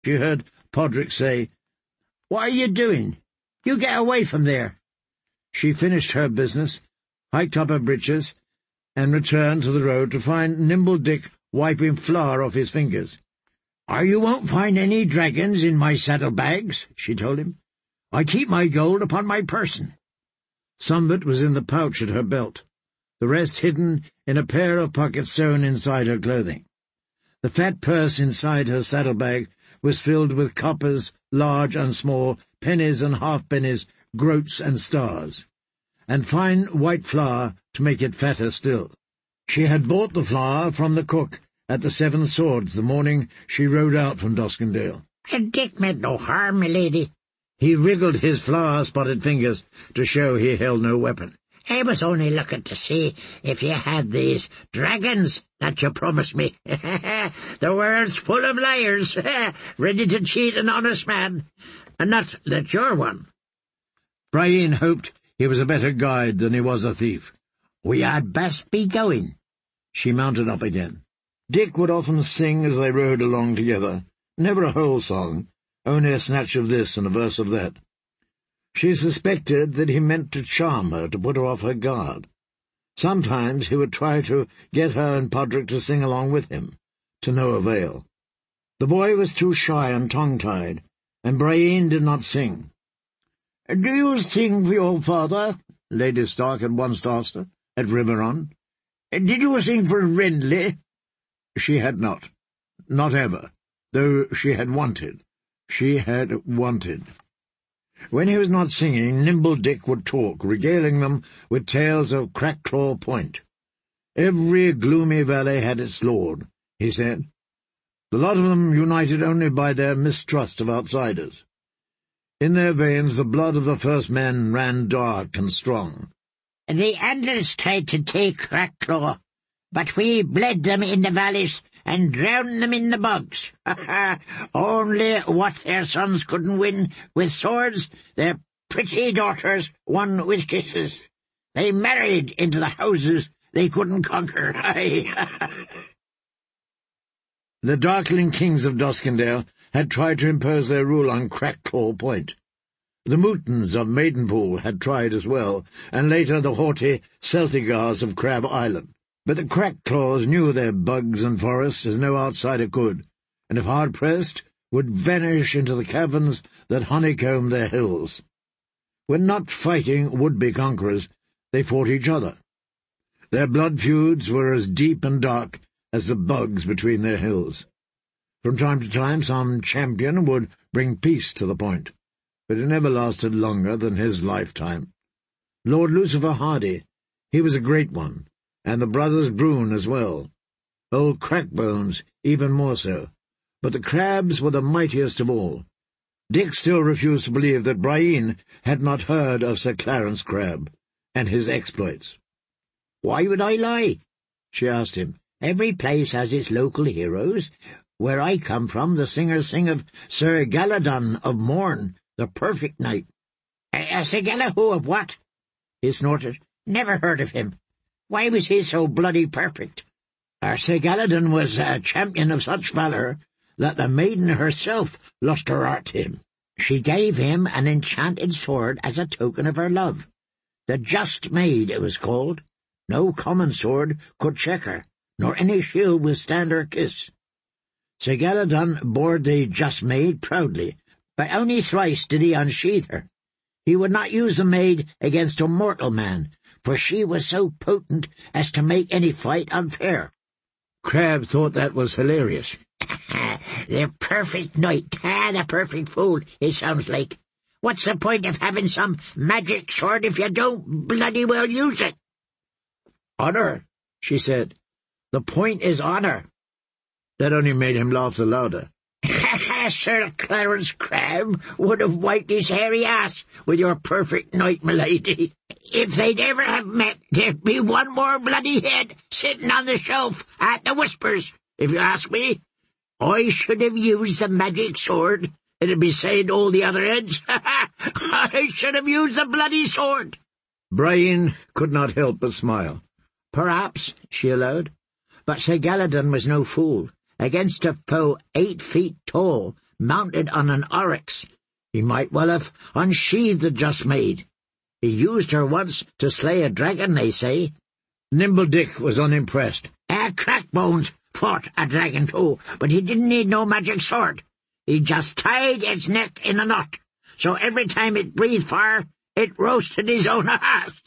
she heard Podrick say, "What are you doing? You get away from there." She finished her business, hiked up her breeches, and returned to the road to find Nimble Dick wiping flour off his fingers. "You won't find any dragons in my saddle-bags," she told him. "I keep my gold upon my person." Some of it was in the pouch at her belt, the rest hidden in a pair of pockets sewn inside her clothing. The fat purse inside her saddle-bag was filled with coppers, large and small, pennies and half-pennies, groats and stars, and fine white flour to make it fatter still. She had bought the flour from the cook at the Seven Swords the morning she rode out from Doskendale. "Dick meant no harm, my lady." He wriggled his flour-spotted fingers to show he held no weapon. "I was only looking to see if you had these dragons that you promised me. The world's full of liars, ready to cheat an honest man, and not that you're one." Brian hoped he was a better guide than he was a thief. "We had best be going." She mounted up again. Dick would often sing as they rode along together, never a whole song, only a snatch of this and a verse of that. She suspected that he meant to charm her, to put her off her guard. Sometimes he would try to get her and Podrick to sing along with him, to no avail. The boy was too shy and tongue-tied, and Brian did not sing. "Do you sing for your father?" Lady Stark had once asked her, at Riveron. "Did you sing for Renly?" She had not. Not ever, though she had wanted. She had wanted. When he was not singing, Nimble Dick would talk, regaling them with tales of Crackclaw Point. Every gloomy valley had its lord, he said, the lot of them united only by their mistrust of outsiders. In their veins the blood of the first men ran dark and strong. "The Andals tried to take Crackclaw, but we bled them in the valleys and drowned them in the bogs. Only what their sons couldn't win with swords, their pretty daughters won with kisses. They married into the houses they couldn't conquer." The darkling kings of Doskendale had tried to impose their rule on Crackclaw Point. The Mootons of Maidenpool had tried as well, and later the haughty Celtigars of Crab Island. But the Crackclaws knew their bugs and forests as no outsider could, and if hard-pressed, would vanish into the caverns that honeycombed their hills. When not fighting would-be conquerors, they fought each other. Their blood feuds were as deep and dark as the bugs between their hills. From time to time some champion would bring peace to the point, but it never lasted longer than his lifetime. Lord Lucifer Hardy, he was a great one, and the brothers Brune as well. Old Crackbones even more so, but the Crabs were the mightiest of all. Dick still refused to believe that Brian had not heard of Sir Clarence Crab and his exploits. "Why would I lie?" she asked him. "Every place has its local heroes. Where I come from, the singers sing of Sir Galadon of Morn, the perfect knight." Sir Galahu of what?" he snorted. "Never heard of him. Why was he so bloody perfect?" "Sir Galadon was a champion of such valour that the maiden herself lost her heart to him. She gave him an enchanted sword as a token of her love. The Just Maid it was called. No common sword could check her, nor any shield withstand her kiss. Sir Galadon bore the Just Maid proudly, but only thrice did he unsheathe her. He would not use the maid against a mortal man, for she was so potent as to make any fight unfair." Crab thought that was hilarious. "The perfect knight, the perfect fool, it sounds like. What's the point of having some magic sword if you don't bloody well use it?" "Honour," she said. "The point is honour." That only made him laugh the louder. "Sir Clarence Crab would have wiped his hairy ass with your perfect knight, milady. If they'd ever have met, there'd be one more bloody head sitting on the shelf at the Whispers, if you ask me. I should have used the magic sword. It'd be saying to all the other heads, I should have used the bloody sword." Brian could not help but smile. "Perhaps," she allowed, "but Sir Galadon was no fool. Against a foe 8 feet tall, mounted on an oryx. He might well have unsheathed the just maid. He used her once to slay a dragon, they say." Nimble Dick was unimpressed. Crackbones fought a dragon too, but he didn't need no magic sword. He just tied its neck in a knot, so every time it breathed fire, it roasted his own heart."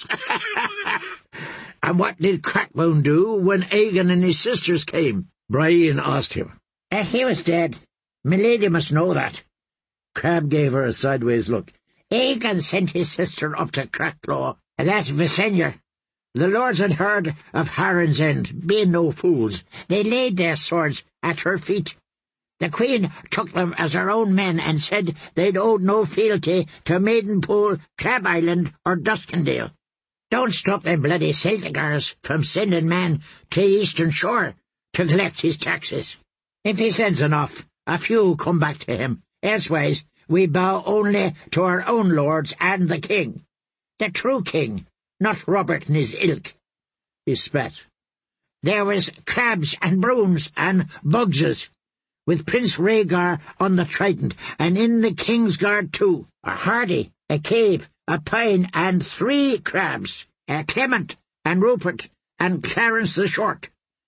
"And what did Crackbone do when Aegon and his sisters came?" Brian asked him. "He was dead. Milady must know that." Crabbe gave her a sideways look. "Aegon sent his sister up to Crackclaw, that Visenya. The lords had heard of Harren's End, being no fools. They laid their swords at her feet. The Queen took them as her own men and said they'd owed no fealty to Maidenpool, Crab Island, or Duskendale. Don't stop them bloody Celticars from sending men to the eastern shore to collect his taxes. If he sends enough, a few come back to him. Elsewise, we bow only to our own lords and the king. The true king, not Robert and his ilk." He spat. "There was crabs and brooms and bugses, with Prince Rhaegar on the trident, and in the Kingsguard too, a Hardy, a Cave, a Pine, and 3 crabs, Clement and Rupert and Clarence the Short.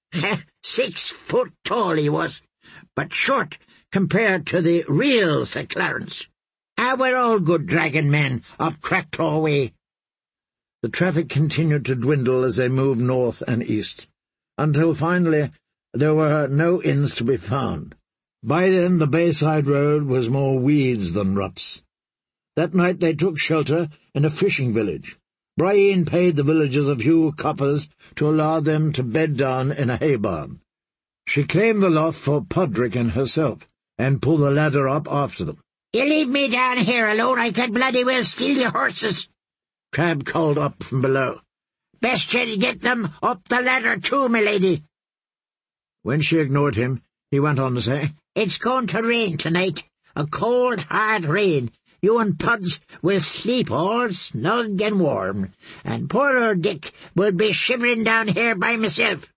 6 foot tall he was, but short compared to the real Sir Clarence. We're all good dragon men up Crackclaw way." The traffic continued to dwindle as they moved north and east, until finally there were no inns to be found. By then the Bayside Road was more weeds than ruts. That night they took shelter in a fishing village. Brian paid the villagers a few coppers to allow them to bed down in a hay barn. She claimed the loft for Podrick and herself, and pulled the ladder up after them. "You leave me down here alone, I could bloody well steal your horses," Crabbe called up from below. "Best you get them up the ladder too, my lady." When she ignored him, he went on to say, "It's going to rain tonight, a cold, hard rain. You and Puds will sleep all snug and warm, and poor old Dick will be shivering down here by myself."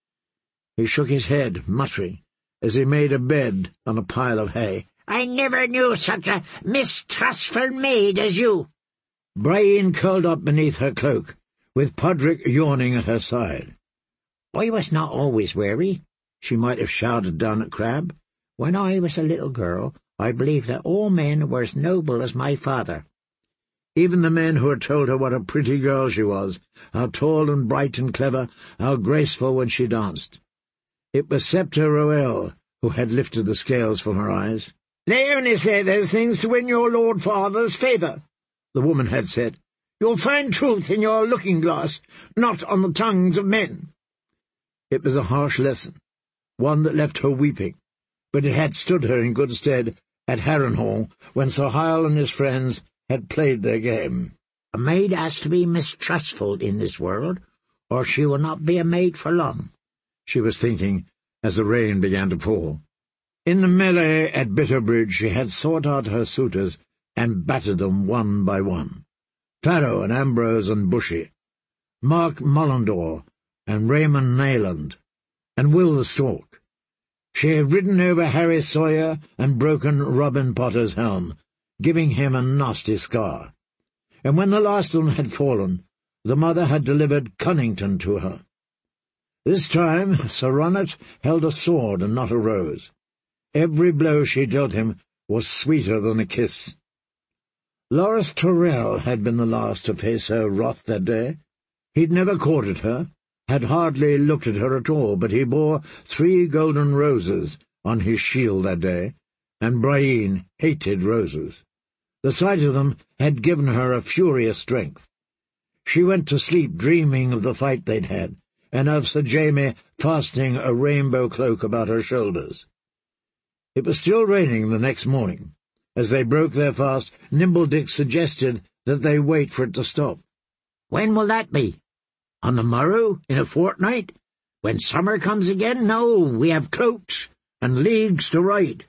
He shook his head, muttering, as he made a bed on a pile of hay. "I never knew such a mistrustful maid as you." Brian curled up beneath her cloak, with Podrick yawning at her side. "I was not always wary," she might have shouted down at Crabbe. "When I was a little girl, I believed that all men were as noble as my father." Even the men who had told her what a pretty girl she was, how tall and bright and clever, how graceful when she danced. It was Septa Roel who had lifted the scales from her eyes. "They only say those things to win your Lord Father's favour," the woman had said. "You'll find truth in your looking-glass, not on the tongues of men." It was a harsh lesson, one that left her weeping, but it had stood her in good stead at Harrenhal when Sir Hyle and his friends had played their game. "A maid has to be mistrustful in this world, or she will not be a maid for long," she was thinking as the rain began to fall. In the melee at Bitterbridge she had sought out her suitors and battered them one by one. Farrow and Ambrose and Bushy, Mark Mullendore and Raymond Nayland, and Will the Stork. She had ridden over Harry Sawyer and broken Robin Potter's helm, giving him a nasty scar. And when the last of them had fallen, the mother had delivered Cunnington to her. This time Sir Ronnet held a sword and not a rose. Every blow she dealt him was sweeter than a kiss. Loras Tyrrell had been the last to face her wrath that day. He'd never courted her, had hardly looked at her at all, but he bore 3 golden roses on his shield that day, and Brian hated roses. The sight of them had given her a furious strength. She went to sleep dreaming of the fight they'd had, and of Sir Jaime fastening a rainbow cloak about her shoulders. It was still raining the next morning. As they broke their fast, Nimble Dick suggested that they wait for it to stop. "When will that be? On the morrow, in a fortnight? When summer comes again? No, we have cloaks and leagues to ride."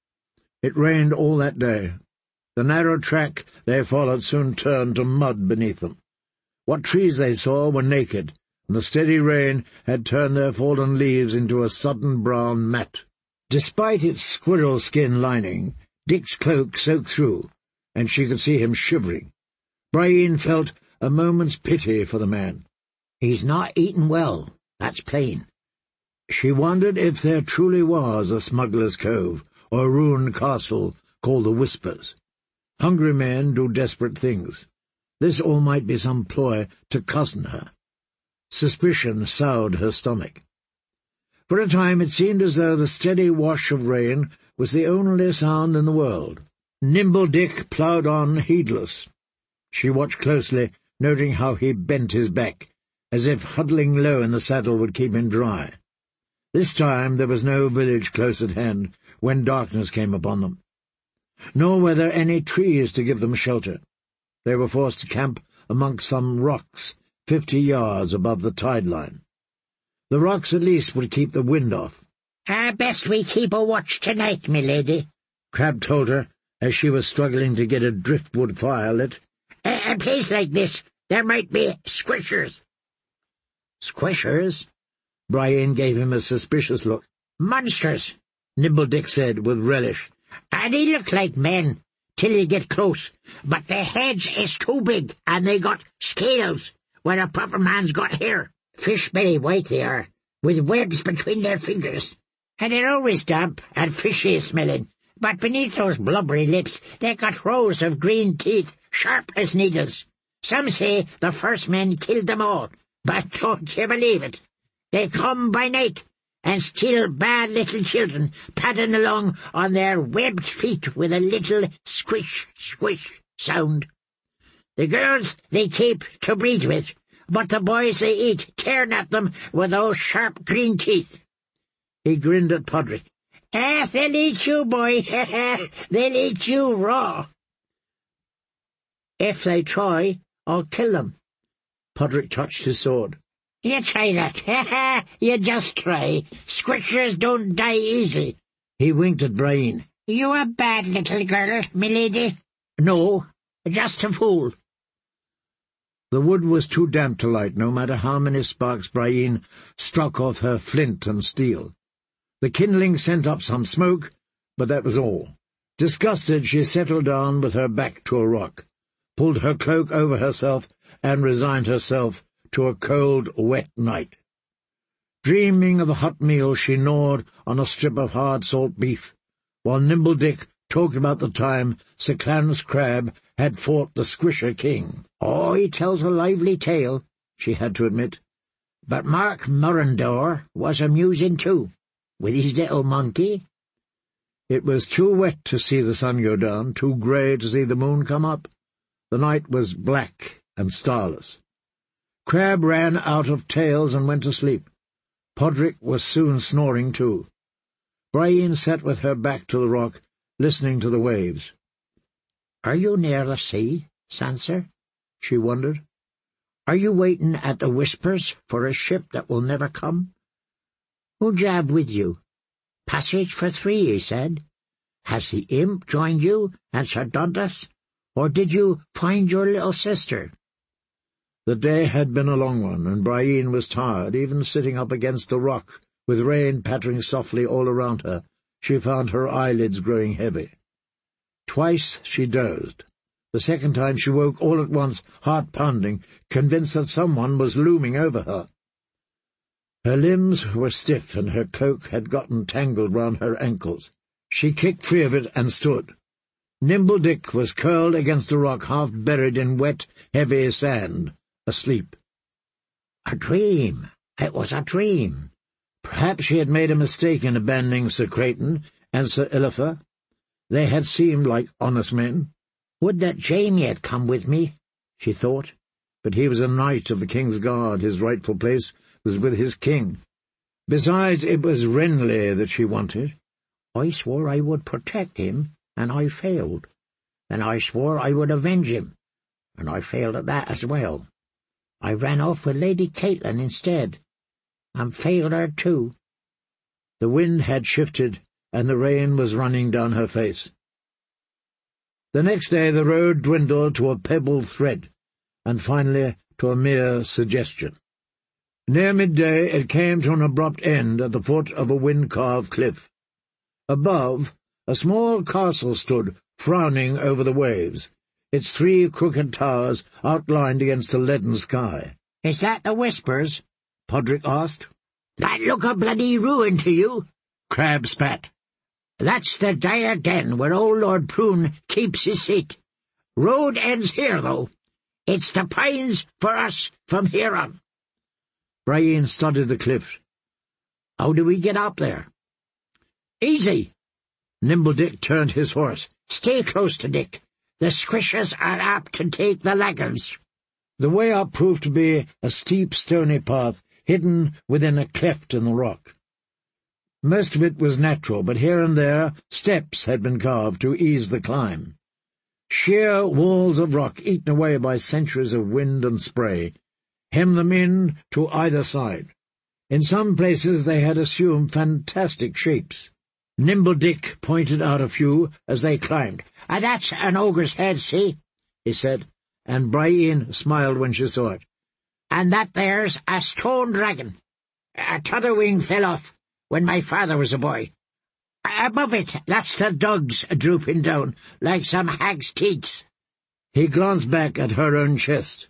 It rained all that day. The narrow track they followed soon turned to mud beneath them. What trees they saw were naked, and the steady rain had turned their fallen leaves into a sodden brown mat. Despite its squirrel-skin lining, Dick's cloak soaked through, and she could see him shivering. Brian felt a moment's pity for the man. He's not eating well, that's plain. She wondered if there truly was a smuggler's cove, or a ruined castle called the Whispers. Hungry men do desperate things. This all might be some ploy to cozen her. Suspicion soured her stomach. For a time it seemed as though the steady wash of rain was the only sound in the world. Nimble Dick ploughed on heedless. She watched closely, noting how he bent his back, as if huddling low in the saddle would keep him dry. This time there was no village close at hand when darkness came upon them. Nor were there any trees to give them shelter. They were forced to camp amongst some rocks 50 yards above the tide line. The rocks at least would keep the wind off. Best we keep a watch tonight, my lady," Crab told her as she was struggling to get a driftwood fire lit. "A place like this, there might be squishers." "Squishers?" Brian gave him a suspicious look. "Monsters," Nimble Dick said with relish. "They look like men till you get close, but their heads is too big, and they got scales where a proper man's got hair. Fish-belly white they are, with webs between their fingers, and they're always damp and fishy-smelling, but beneath those blubbery lips they got rows of green teeth, sharp as needles. Some say the first men killed them all, but don't you believe it? They come by night and steal bad little children, padding along on their webbed feet with a little squish, squish sound. The girls they keep to breed with, but the boys they eat, tearing at them with those sharp green teeth." He grinned at Podrick. They'll eat you, boy. They'll eat you raw." "If they try, I'll kill them." Podrick touched his sword. "You try that. You just try. Squishers don't die easy." He winked at Brian. "You a bad little girl, milady?" "No, just a fool." The wood was too damp to light, no matter how many sparks Brian struck off her flint and steel. The kindling sent up some smoke, but that was all. Disgusted, she settled down with her back to a rock, pulled her cloak over herself, and resigned herself to a cold, wet night. Dreaming of a hot meal, she gnawed on a strip of hard salt beef, while Nimble Dick talked about the time Sir Clarence Crab had fought the Squisher King. "Oh, he tells a lively tale," she had to admit. "But Mark Murrendore was amusing too, with his little monkey." It was too wet to see the sun go down, too grey to see the moon come up. The night was black and starless. Crab ran out of tales and went to sleep. Podrick was soon snoring too. Brian sat with her back to the rock, listening to the waves. "Are you near the sea, Sanser?" she wondered. "Are you waiting at the Whispers for a ship that will never come? Who'd you have with you? Passage for 3, he said. Has the imp joined you and Sir Dundas, or did you find your little sister?" The day had been a long one, and Brian was tired. Even sitting up against the rock, with rain pattering softly all around her, she found her eyelids growing heavy. Twice she dozed. The second time she woke all at once, heart pounding, convinced that someone was looming over her. Her limbs were stiff, and her cloak had gotten tangled round her ankles. She kicked free of it and stood. Nimble Dick was curled against a rock, half buried in wet, heavy sand, asleep. A dream. It was a dream. Perhaps she had made a mistake in abandoning Sir Creighton and Sir Illifer. They had seemed like honest men. Would that Jamie had come with me, she thought. But he was a knight of the King's Guard. His rightful place was with his king. Besides, it was Renly that she wanted. I swore I would protect him, and I failed. Then I swore I would avenge him, and I failed at that as well. I ran off with Lady Caitlin instead, and failed her too. The wind had shifted, and the rain was running down her face. The next day the road dwindled to a pebbled thread, and finally to a mere suggestion. Near midday it came to an abrupt end at the foot of a wind-carved cliff. Above, A small castle stood, frowning over the waves, its 3 crooked towers outlined against the leaden sky. "Is that the Whispers?" Podrick asked. "That look a bloody ruin to you?" Crabbe spat. "That's the dire den where old Lord Prune keeps his seat. Road ends here, though. It's the pines for us from here on." Brian studied the cliff. "How do we get up there?" "Easy." Nimble Dick turned his horse. "Stay close to Dick. The squishers are apt to take the laggards." The way up proved to be a steep, stony path hidden within a cleft in the rock. Most of it was natural, but here and there steps had been carved to ease the climb. Sheer walls of rock, eaten away by centuries of wind and spray, hemmed them in to either side. In some places they had assumed fantastic shapes. Nimble Dick pointed out a few as they climbed. That's an ogre's head, see?" he said, and Brian smiled when she saw it. "And that there's a stone dragon. T'other wing fell off when my father was a boy. Above it, that's the dogs drooping down, like some hag's teats." He glanced back at her own chest.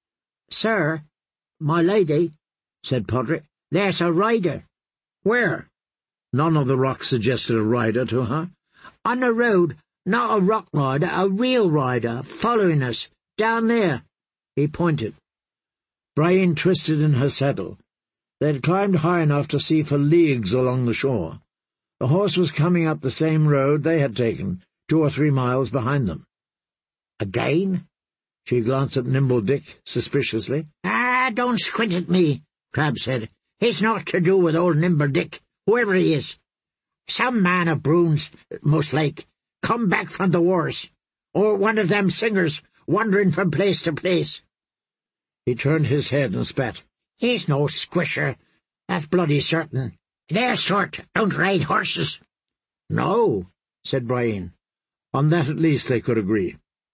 "Sir, my lady," said Podrick, "there's a rider." "Where?" None of the rocks suggested a rider to her. "On the road, not a rock rider, a real rider, following us, down there." He pointed. Brian twisted in her saddle. They had climbed high enough to see for leagues along the shore. The horse was coming up the same road they had taken, 2 or 3 miles behind them. "Again?" She glanced at Nimble Dick suspiciously. Don't squint at me," Crabbe said. "It's not to do with old Nimble Dick, whoever he is. Some man of Brune's, most like, come back from the wars, or one of them singers wandering from place to place." He turned his head and spat. "He's no squisher, that's bloody certain. Their sort don't ride horses." "No," said Brian. On that at least they could agree.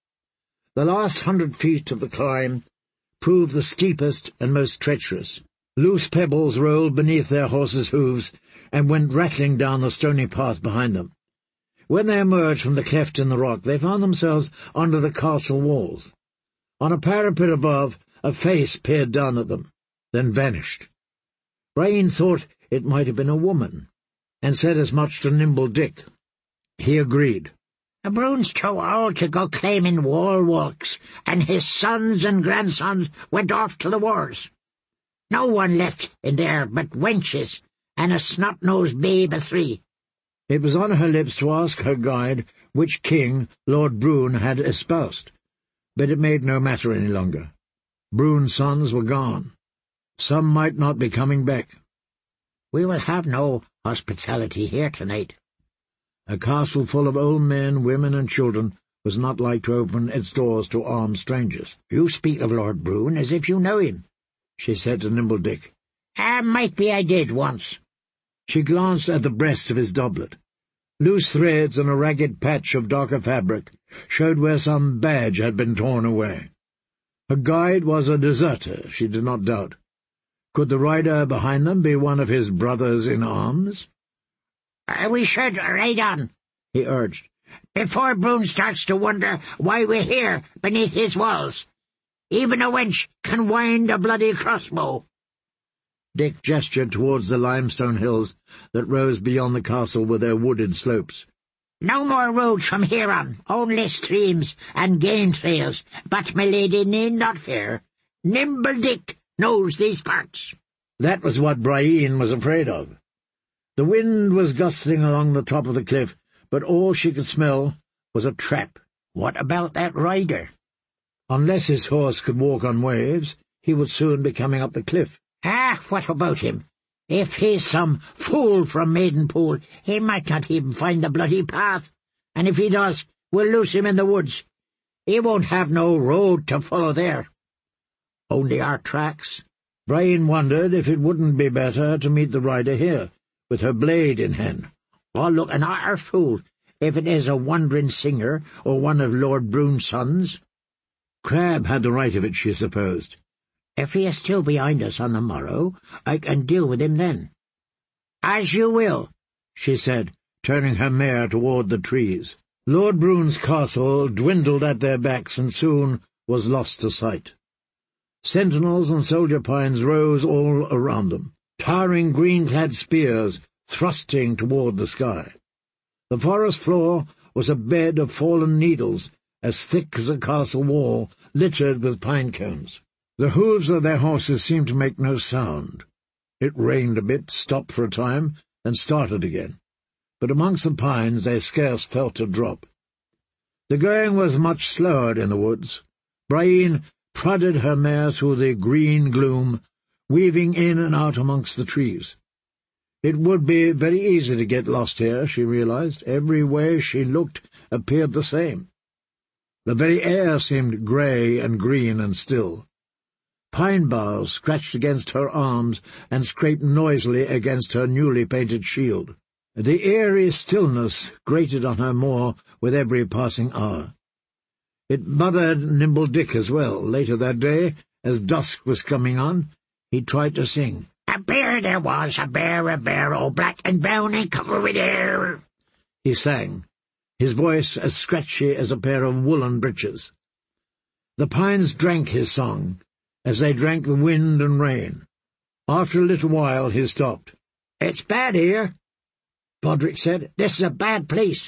The last 100 feet of the climb proved the steepest and most treacherous. Loose pebbles rolled beneath their horses' hooves and went rattling down the stony path behind them. When they emerged from the cleft in the rock, they found themselves under the castle walls. On a parapet above, a face peered down at them, then vanished. Brian thought it might have been a woman, and said as much to Nimble Dick. He agreed. "Brune's too old to go claiming wall walks, and his sons and grandsons went off to the wars. No one left in there but wenches, and a snot-nosed babe of 3. It was on her lips to ask her guide which king Lord Brune had espoused, but it made no matter any longer. Brune's sons were gone. Some might not be coming back. "We will have no hospitality here tonight." A castle full of old men, women, and children was not like to open its doors to armed strangers. "You speak of Lord Brune as if you know him," she said to Nimble Dick. Might be I did once." She glanced at the breast of his doublet. Loose threads and a ragged patch of darker fabric showed where some badge had been torn away. Her guide was a deserter, she did not doubt. Could the rider behind them be one of his brothers in arms? "We should ride on," he urged, "before Brune starts to wonder why we're here beneath his walls. Even a wench can wind a bloody crossbow." Dick gestured towards the limestone hills that rose beyond the castle with their wooded slopes. "No more roads from here on, only streams and game trails, but my lady need not fear. Nimble Dick knows these parts." That was what Brian was afraid of. The wind was gusting along the top of the cliff, but all she could smell was a trap. What about that rider? Unless his horse could walk on waves, he would soon be coming up the cliff. What about him? If he's some fool from Maidenpool, he might not even find the bloody path, and if he does, we'll lose him in the woods. He won't have no road to follow there. Only our tracks." Brian wondered if it wouldn't be better to meet the rider here, with her blade in hand. "I'll look an utter fool if it is a wandering singer or one of Lord Brune's sons." Crabbe had the right of it, she supposed. "If he is still behind us on the morrow, I can deal with him then." "As you will," she said, turning her mare toward the trees. Lord Brune's castle dwindled at their backs and soon was lost to sight. Sentinels and soldier pines rose all around them, towering green-clad spears thrusting toward the sky. The forest floor was a bed of fallen needles, as thick as a castle wall, littered with pine cones. The hooves of their horses seemed to make no sound. It rained a bit, stopped for a time, and started again, but amongst the pines they scarce felt a drop. The going was much slower in the woods. Brienne prodded her mare through the green gloom, weaving in and out amongst the trees. It would be very easy to get lost here, she realized. Every way she looked appeared the same. The very air seemed grey and green and still. Pine boughs scratched against her arms and scraped noisily against her newly painted shield. The eerie stillness grated on her more with every passing hour. It bothered Nimble Dick as well. Later that day, as dusk was coming on, he tried to sing. "A bear there was, a bear, all black and brown and covered with hair," he sang, his voice as scratchy as a pair of woolen breeches. The pines drank his song, as they drank the wind and rain. After a little while he stopped. "It's bad here," Podrick said. "This is a bad place."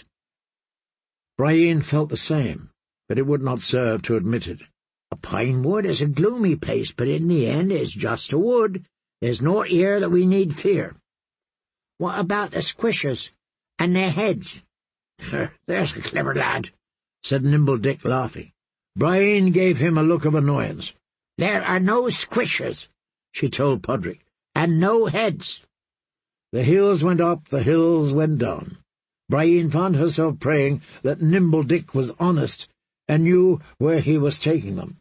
Brienne felt the same, but it would not serve to admit it. "A pine wood is a gloomy place, but in the end it's just a wood. There's naught here that we need fear." "What about the squishers and their heads?" "There's a clever lad," said Nimble Dick, laughing. Brienne gave him a look of annoyance. "There are no squishers," she told Podrick, "and no heads." The hills went up, the hills went down. Brienne found herself praying that Nimble Dick was honest and knew where he was taking them.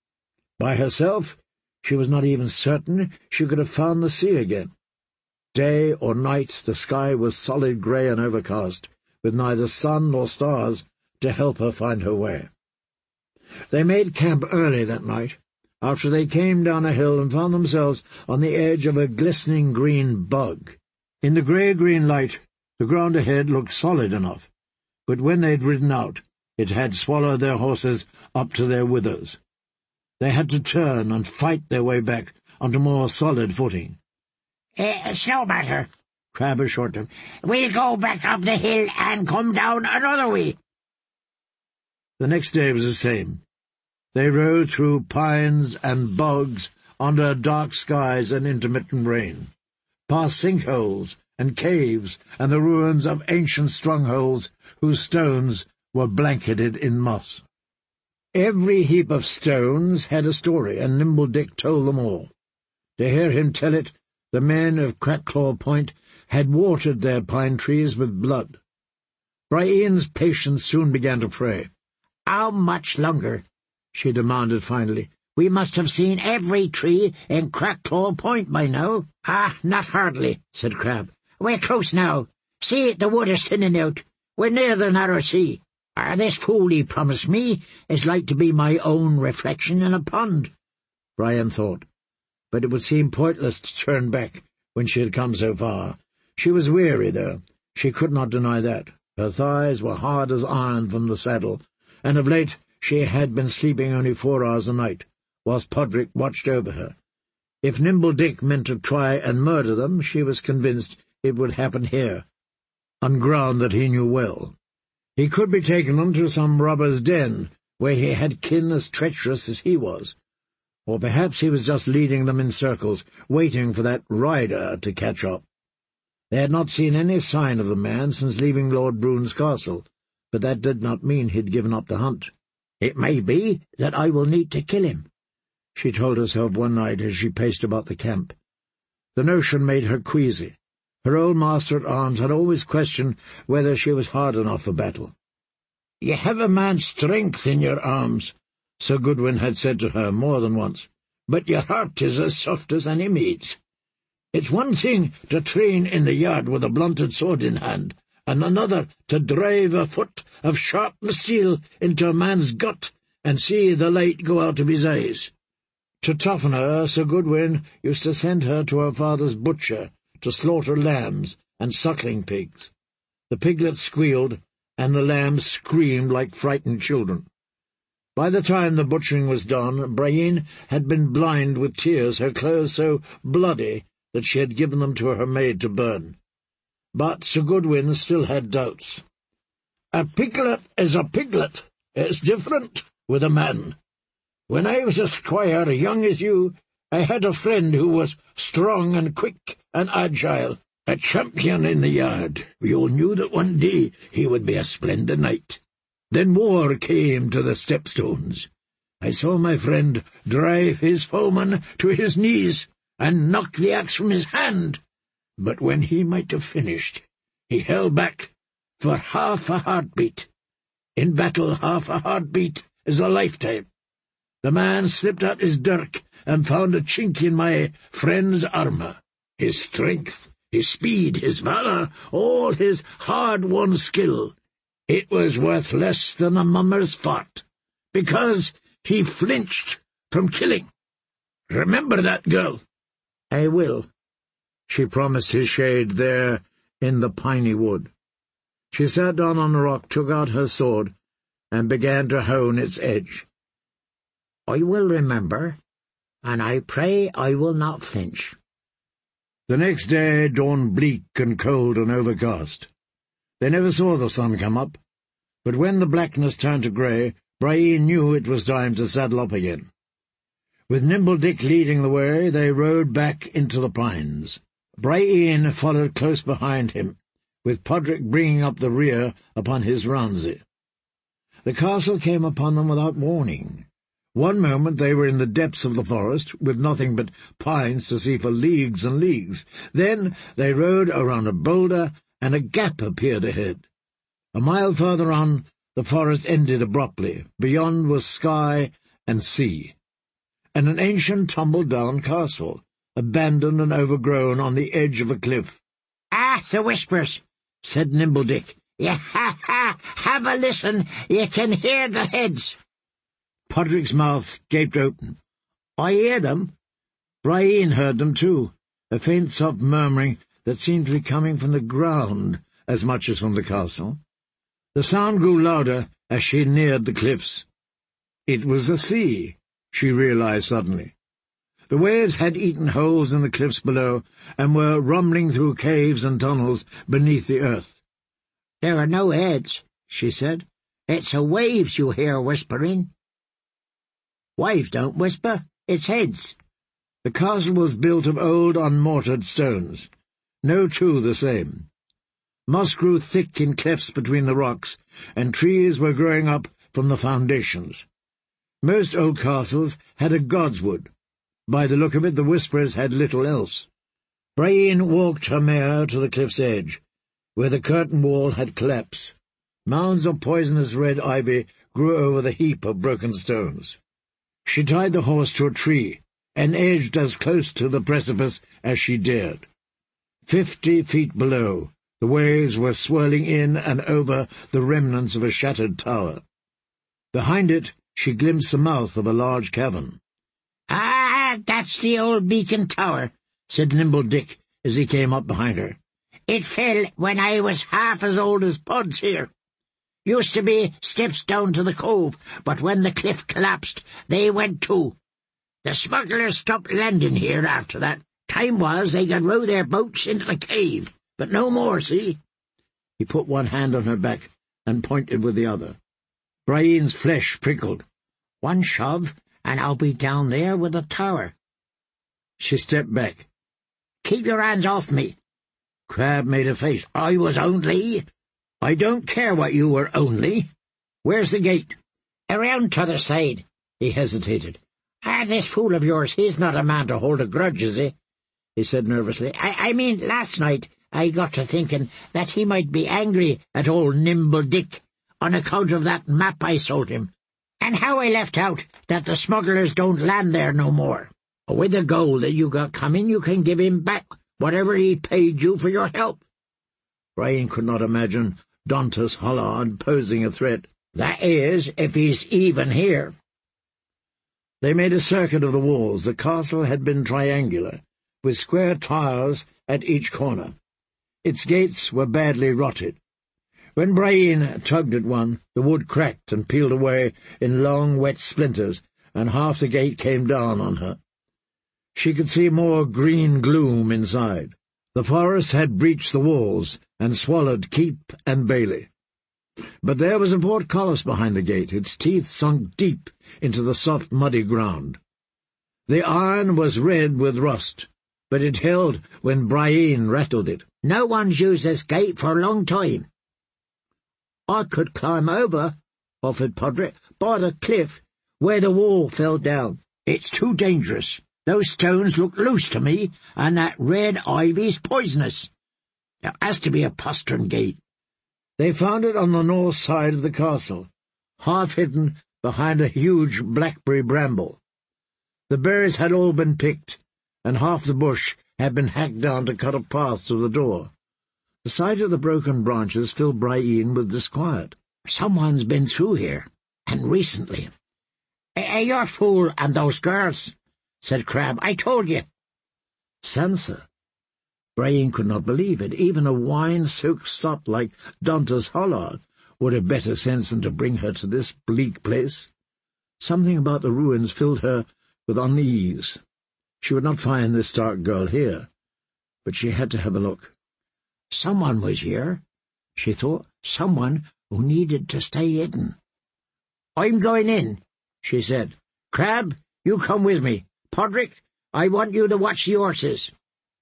By herself, she was not even certain she could have found the sea again. Day or night, the sky was solid grey and overcast, with neither sun nor stars to help her find her way. They made camp early that night, after they came down a hill and found themselves on the edge of a glistening green bog. In the grey-green light, the ground ahead looked solid enough, but when they had ridden out, it had swallowed their horses up to their withers. They had to turn and fight their way back onto more solid footing. "It's no matter," Crabbe assured them. "We'll go back up the hill and come down another way." The next day was the same. They rode through pines and bogs under dark skies and intermittent rain, past sinkholes and caves and the ruins of ancient strongholds whose stones were blanketed in moss. Every heap of stones had a story, and Nimble Dick told them all. To hear him tell it, the men of Crackclaw Point had watered their pine trees with blood. Brienne's patience soon began to fray. "How much longer?" she demanded finally. "We must have seen every tree in Crackclaw Point by now." "Ah, not hardly," said Crabbe. "We're close now. See, the wood is thinning out. We're near the narrow sea. This fool he promised me is like to be my own reflection in a pond." Brienne thought, but it would seem pointless to turn back when she had come so far. She was weary, though. She could not deny that. Her thighs were hard as iron from the saddle, and of late she had been sleeping only 4 hours a night, whilst Podrick watched over her. If Nimble Dick meant to try and murder them, she was convinced it would happen here, on ground that he knew well. He could be taken them to some robber's den, where he had kin as treacherous as he was. Or perhaps he was just leading them in circles, waiting for that rider to catch up. They had not seen any sign of the man since leaving Lord Brune's castle, but that did not mean he'd given up the hunt. "It may be that I will need to kill him," she told herself one night as she paced about the camp. The notion made her queasy. Her old master-at-arms had always questioned whether she was hard enough for battle. "You have a man's strength in your arms," Sir Goodwin had said to her more than once, "but your heart is as soft as any maid's. It's one thing to train in the yard with a blunted sword in hand, and another to drive a foot of sharpened steel into a man's gut and see the light go out of his eyes." To toughen her, Sir Goodwin used to send her to her father's butcher to slaughter lambs and suckling pigs. The piglets squealed, and the lambs screamed like frightened children. By the time the butchering was done, Brienne had been blind with tears, her clothes so bloody that she had given them to her maid to burn. But Sir Goodwin still had doubts. "A piglet is a piglet. It's different with a man. When I was a squire, young as you, I had a friend who was strong and quick and agile, a champion in the yard. We all knew that one day he would be a splendid knight. Then war came to the Stepstones. I saw my friend drive his foeman to his knees and knock the axe from his hand. But when he might have finished, he held back for half a heartbeat. In battle, half a heartbeat is a lifetime. The man slipped out his dirk and found a chink in my friend's armour. His strength, his speed, his valour, all his hard-won skill. It was worth less than a mummer's fart, because he flinched from killing. Remember that, girl." "I will," she promised his shade there in the piney wood. She sat down on a rock, took out her sword, and began to hone its edge. "I will remember, and I pray I will not flinch." The next day dawned bleak and cold and overcast. They never saw the sun come up, but when the blackness turned to grey, Brienne knew it was time to saddle up again. With Nimble Dick leading the way, they rode back into the pines. Brienne followed close behind him, with Podrick bringing up the rear upon his Ranzi. The castle came upon them without warning. One moment they were in the depths of the forest, with nothing but pines to see for leagues and leagues. Then they rode around a boulder, and a gap appeared ahead. A mile further on, the forest ended abruptly. Beyond was sky and sea, and an ancient tumble-down castle, abandoned and overgrown on the edge of a cliff. "Ah, the whispers," said Nimble Dick. Have a listen. You can hear the heads." Podrick's mouth gaped open. "I hear them." Brienne heard them too, a faint soft murmuring that seemed to be coming from the ground as much as from the castle. The sound grew louder as she neared the cliffs. It was the sea, she realized suddenly. The waves had eaten holes in the cliffs below and were rumbling through caves and tunnels beneath the earth. "There are no heads," she said. "It's the waves you hear whispering." "Waves don't whisper. It's heads." The castle was built of old unmortared stones, no two the same. Moss grew thick in clefts between the rocks, and trees were growing up from the foundations. Most old castles had a godswood. By the look of it, the Whisperers had little else. Brienne walked her mare to the cliff's edge, where the curtain wall had collapsed. Mounds of poisonous red ivy grew over the heap of broken stones. She tied the horse to a tree, and edged as close to the precipice as she dared. 50 feet below, the waves were swirling in and over the remnants of a shattered tower. Behind it, she glimpsed the mouth of a large cavern. "Ah, that's the old beacon tower," said Nimble Dick as he came up behind her. "It fell when I was half as old as Pod's here. Used to be steps down to the cove, but when the cliff collapsed, they went too. The smugglers stopped landing here after that. Time was they could row their boats into the cave, but no more, see?" He put one hand on her back and pointed with the other. Brienne's flesh prickled. "One shove, and I'll be down there with the tower." She stepped back. "Keep your hands off me." Crabbe made a face. "I was only—" "I don't care what you were only. Where's the gate?" "Around t'other side." He hesitated. This fool of yours, he's not a man to hold a grudge, is he?" he said nervously. I mean, last night I got to thinking that he might be angry at old Nimble Dick on account of that map I sold him, and how I left out that the smugglers don't land there no more. With the gold that you got coming, you can give him back whatever he paid you for your help." Brian could not imagine Dantas Hollard posing a threat. "That is, if he's even here." They made a circuit of the walls. The castle had been triangular, with square towers at each corner. Its gates were badly rotted. When Brian tugged at one, the wood cracked and peeled away in long, wet splinters, and half the gate came down on her. She could see more green gloom inside. The forest had breached the walls and swallowed keep and bailey. But there was a portcullis behind the gate, its teeth sunk deep into the soft, muddy ground. The iron was red with rust, but it held when Brian rattled it. "No one's used this gate for a long time." "I could climb over," offered Podrick, "by the cliff where the wall fell down." "It's too dangerous. Those stones look loose to me, and that red ivy's poisonous. There has to be a postern gate." They found it on the north side of the castle, half hidden behind a huge blackberry bramble. The berries had all been picked, and half the bush had been hacked down to cut a path to the door. The sight of the broken branches filled Brian with disquiet. "Someone's been through here, and recently." You're a fool and those girls," said Crab. "I told you." Sansa. Brian could not believe it. Even a wine-soaked sot like Dantas Hollard would have better sense than to bring her to this bleak place. Something about the ruins filled her with unease. She would not find this dark girl here, but she had to have a look. "Someone was here," she thought. "Someone who needed to stay hidden." "I'm going in," she said. "Crab, you come with me. Podrick, I want you to watch the horses."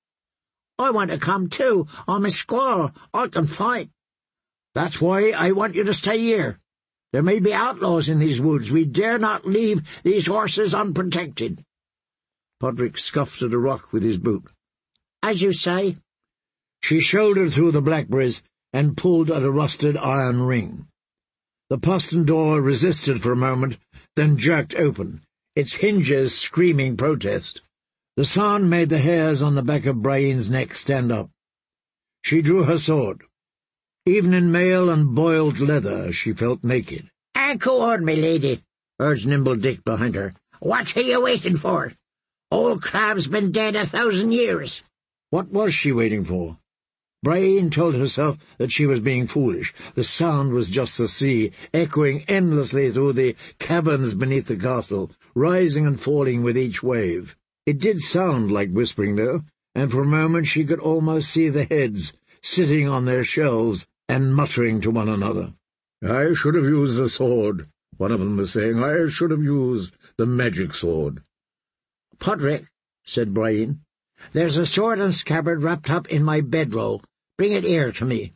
"I want to come too. I'm a squaw. I can fight." "That's why I want you to stay here. There may be outlaws in these woods. We dare not leave these horses unprotected." Podrick scuffed at a rock with his boot. "As you say." She shouldered through the blackberries and pulled at a rusted iron ring. The postern door resisted for a moment, then jerked open, its hinges screaming protest. The sound made the hairs on the back of Brian's neck stand up. She drew her sword. Even in mail and boiled leather she felt naked. "Go on, my lady," urged Nimble Dick behind her. "What are you waiting for? Old Crab's been dead 1,000 years. What was she waiting for? Brian told herself that she was being foolish. The sound was just the sea, echoing endlessly through the caverns beneath the castle, rising and falling with each wave. It did sound like whispering, though, and for a moment she could almost see the heads sitting on their shelves and muttering to one another. "I should have used the sword," one of them was saying. "I should have used the magic sword." "Podrick," said Brian, "there's a sword and scabbard wrapped up in my bedroll. Bring it here to me."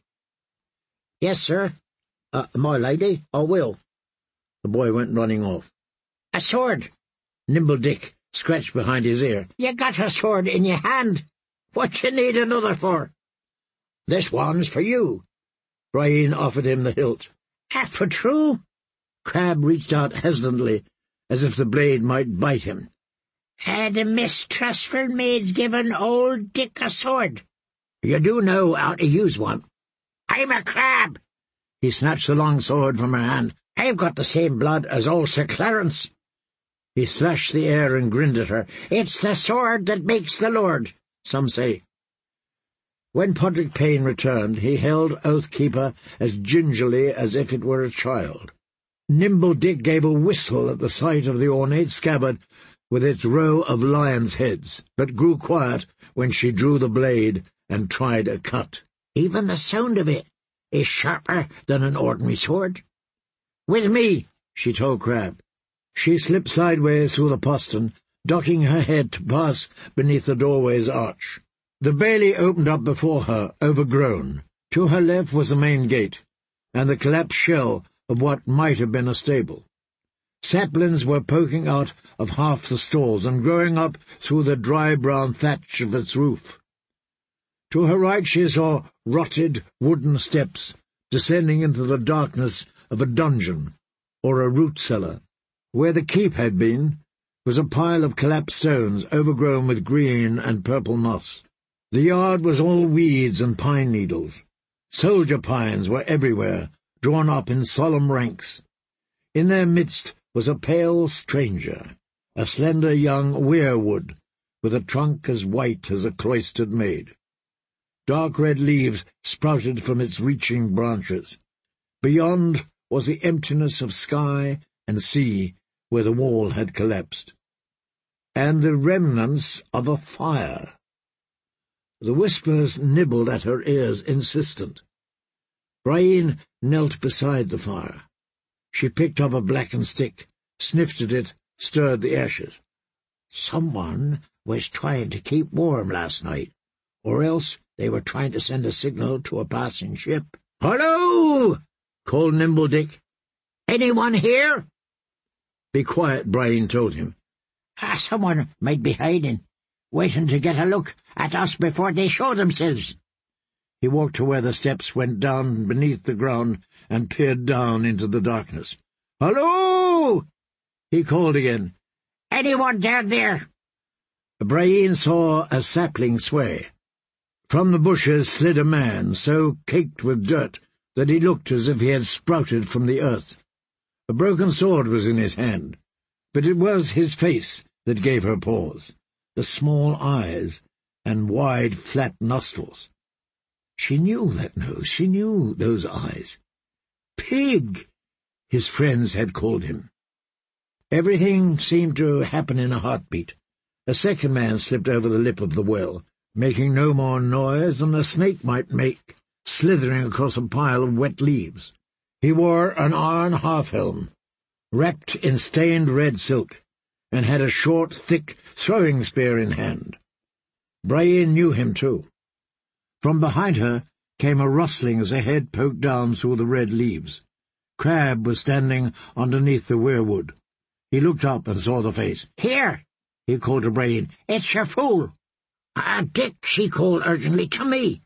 "Yes, sir. My lady, I will." The boy went running off. "A sword!" Nimble Dick scratched behind his ear. "You got a sword in your hand. What you need another for?" "This one's for you." Brian offered him the hilt. "For true?" Crab reached out hesitantly, as if the blade might bite him. "The mistrustful maid's given old Dick a sword. You do know how to use one." "I'm a crab." He snatched the long sword from her hand. "I've got the same blood as old Sir Clarence." He slashed the air and grinned at her. "It's the sword that makes the lord, some say." When Podrick Payne returned, he held Oathkeeper as gingerly as if it were a child. Nimble Dick gave a whistle at the sight of the ornate scabbard with its row of lions' heads, but grew quiet when she drew the blade and tried a cut. "Even the sound of it is sharper than an ordinary sword." "With me," she told Crab. She slipped sideways through the postern, ducking her head to pass beneath the doorway's arch. The bailey opened up before her, overgrown. To her left was the main gate, and the collapsed shell of what might have been a stable. Saplings were poking out of half the stalls and growing up through the dry brown thatch of its roof. To her right she saw rotted wooden steps descending into the darkness of a dungeon or a root cellar. Where the keep had been was a pile of collapsed stones overgrown with green and purple moss. The yard was all weeds and pine needles. Soldier pines were everywhere, drawn up in solemn ranks. In their midst was a pale stranger, a slender young weirwood, with a trunk as white as a cloistered maid. Dark red leaves sprouted from its reaching branches. Beyond was the emptiness of sky and sea where the wall had collapsed, and the remnants of a fire. The whispers nibbled at her ears, insistent. Brian knelt beside the fire. She picked up a blackened stick, sniffed at it, stirred the ashes. Someone was trying to keep warm last night, or else they were trying to send a signal to a passing ship. "Hello!" called Nimble Dick. "Anyone here?" "Be quiet," Brian told him. Someone might be hiding, waiting to get a look at us before they show themselves." He walked to where the steps went down beneath the ground and peered down into the darkness. "Hello!" he called again. "Anyone down there?" Brian saw a sapling sway. From the bushes slid a man, so caked with dirt that he looked as if he had sprouted from the earth. A broken sword was in his hand, but it was his face that gave her pause, the small eyes and wide, flat nostrils. She knew that nose, she knew those eyes. "Pig," his friends had called him. Everything seemed to happen in a heartbeat. A second man slipped over the lip of the well, making no more noise than a snake might make, slithering across a pile of wet leaves. He wore an iron half-helm, wrapped in stained red silk, and had a short, thick throwing spear in hand. Brian knew him too. From behind her came a rustling as a head poked down through the red leaves. Crab was standing underneath the weirwood. He looked up and saw the face. "Here!" he called to Brian. "It's your fool." "Dick," she called urgently, "to me."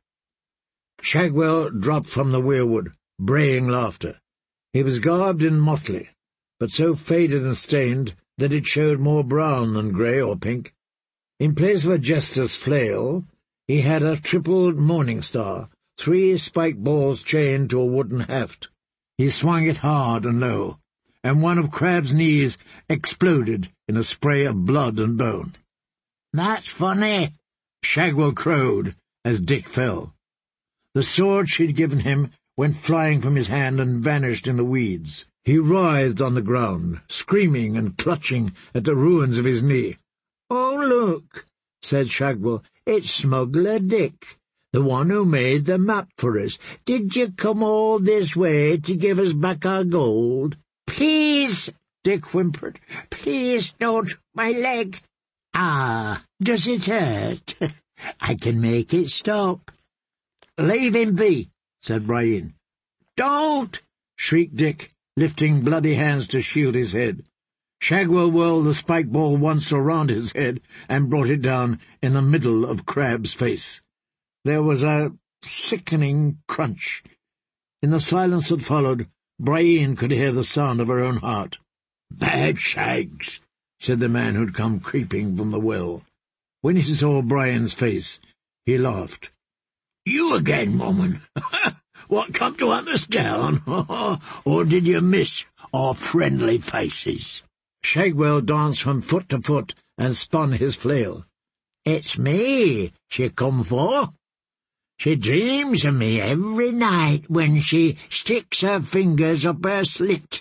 Shagwell dropped from the weirwood, braying laughter. He was garbed in motley, but so faded and stained that it showed more brown than grey or pink. In place of a jester's flail, he had a tripled morning star, 3 spike balls chained to a wooden haft. He swung it hard and low, and one of Crab's knees exploded in a spray of blood and bone. "That's funny," Shagwell crowed as Dick fell. The sword she'd given him went flying from his hand and vanished in the weeds. He writhed on the ground, screaming and clutching at the ruins of his knee. "Oh, look," said Shagwell, "it's Smuggler Dick, the one who made the map for us. Did you come all this way to give us back our gold?" "Please," Dick whimpered, "please don't, my leg." "Ah, does it hurt? I can make it stop." "Leave him be," said Brian. "Don't!" shrieked Dick, lifting bloody hands to shield his head. Shagwell whirled the spike ball once around his head and brought it down in the middle of Crab's face. There was a sickening crunch. In the silence that followed, Brian could hear the sound of her own heart. "Bad shags," said the man who'd come creeping from the well. When he saw Brian's face, he laughed. "You again, woman? What, come to hunt us down? Or did you miss our friendly faces?" Shagwell danced from foot to foot and spun his flail. "It's me she come for. She dreams of me every night when she sticks her fingers up her slit.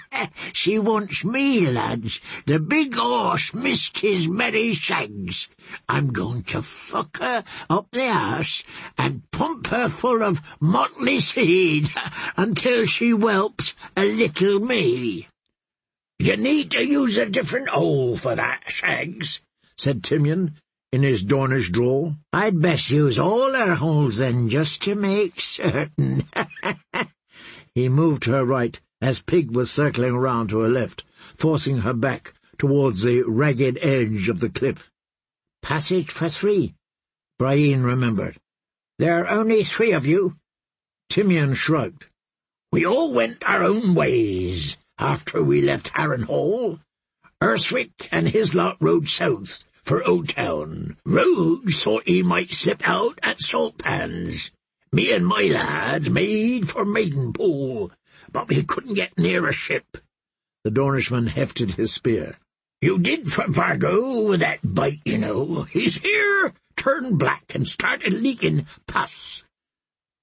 She wants me, lads. The big horse missed his merry shags. I'm going to fuck her up the arse and pump her full of motley seed until she whelps a little me." "You need to use a different hole for that, Shags," said Timian in his Dornish drawl. "I'd best use all her holes then, just to make certain." He moved to her right as Pig was circling around to her left, forcing her back towards the ragged edge of the cliff. "Passage for 3, Brian remembered. "There are only 3 of you." Timian shrugged. "We all went our own ways after we left Harrenhal. Urswick and his lot rode south for Old Town. Rogue thought he might slip out at Saltpans. Me and my lads made for Maidenpool, but we couldn't get near a ship." The Dornishman hefted his spear. "You did for Vargo with that bite, you know. His hair turned black and started leaking pus."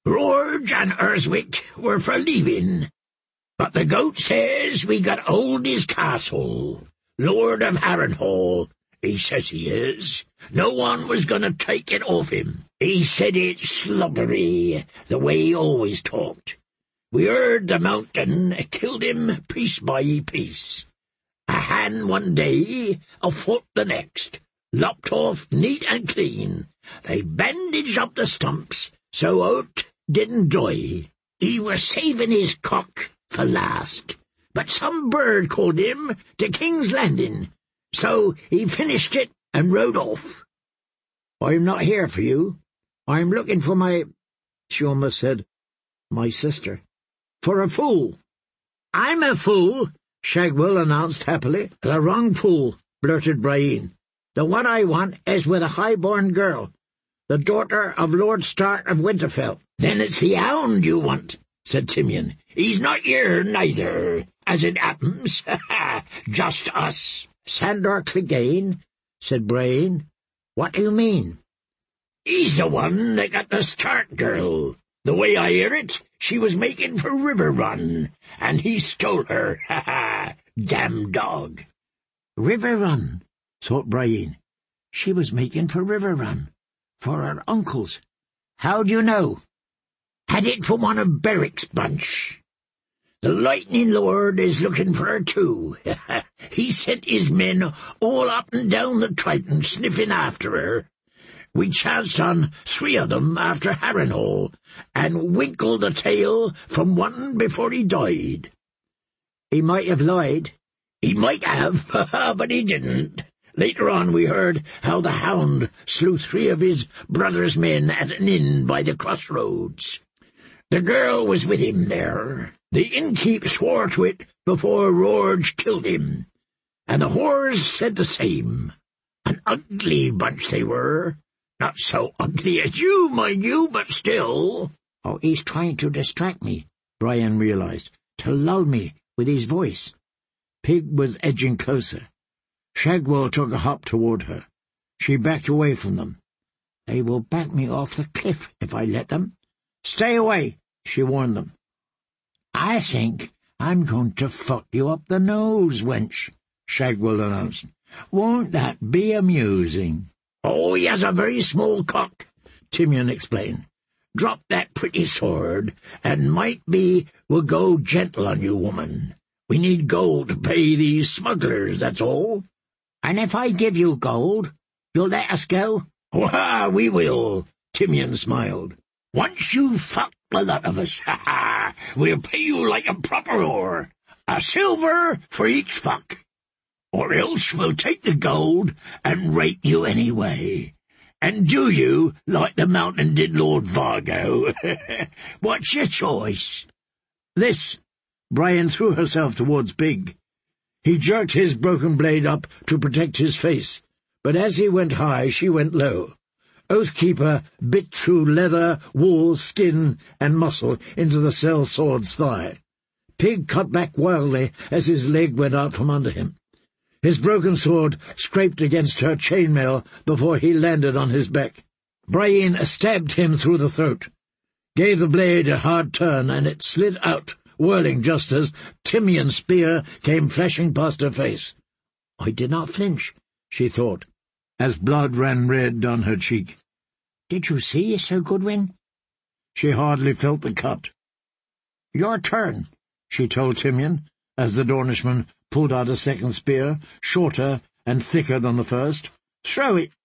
Rorge and Urswick were for leaving, but the goat says we got hold his castle. Lord of Harrenhal, he says he is. No one was going to take it off him. He said it slobbery, the way he always talked. We heard the mountain killed him piece by piece. A hand one day, a foot the next, lopped off neat and clean. They bandaged up the stumps, so Oat didn't die. He was saving his cock for last, but some bird called him to King's Landing, so he finished it and rode off. I'm not here for you. I'm looking for she almost said, my sister. For a fool. I'm a fool, Shagwell announced happily. The wrong fool, blurted Brian. The one I want is with a high-born girl, the daughter of Lord Stark of Winterfell. Then it's the hound you want, said Timian. He's not here neither, as it happens. Just us. Sandor Clegane, said Brian. What do you mean? He's the one that got the Stark girl. The way I hear it, she was making for Riverrun, and he stole her. Damn dog. Riverrun, thought Brian. She was making for Riverrun, for her uncle's. How'd you know? Had it from one of Beric's bunch. The Lightning Lord is looking for her too. He sent his men all up and down the Triton sniffing after her. We chanced on 3 of them after Harrenhal, and winkled a tale from one before he died. He might have lied. He might have, but he didn't. Later on we heard how the hound slew 3 of his brother's men at an inn by the crossroads. The girl was with him there. The innkeep swore to it before Rorge killed him, and the whores said the same. An ugly bunch they were. Not so ugly as you, mind you, but still. Oh, he's trying to distract me, Brian realized, to lull me with his voice. Pig was edging closer. Shagwell took a hop toward her. She backed away from them. They will back me off the cliff if I let them. Stay away, she warned them. I think I'm going to fuck you up the nose, wench, Shagwell announced. Won't that be amusing? Oh, he has a very small cock, Timian explained. Drop that pretty sword, and might be we'll go gentle on you, woman. We need gold to pay these smugglers, that's all. And if I give you gold, you'll let us go? Why, we will, Timian smiled. Once you fuck the lot of us, we'll pay you like a proper whore. A silver for each fuck. Or else we'll take the gold and rape you anyway, and do you like the mountain did Lord Vargo. What's your choice? This. Brian threw herself towards Pig. He jerked his broken blade up to protect his face, but as he went high, she went low. Oathkeeper bit through leather, wool, skin, and muscle into the sellsword's thigh. Pig cut back wildly as his leg went out from under him. His broken sword scraped against her chainmail before he landed on his back. Brian stabbed him through the throat, gave the blade a hard turn, and it slid out, whirling just as Timian's spear came flashing past her face. I did not flinch, she thought, as blood ran red on her cheek. Did you see, Sir Goodwin? She hardly felt the cut. Your turn, she told Timian, as the Dornishman pulled out a second spear, shorter and thicker than the first. Throw it.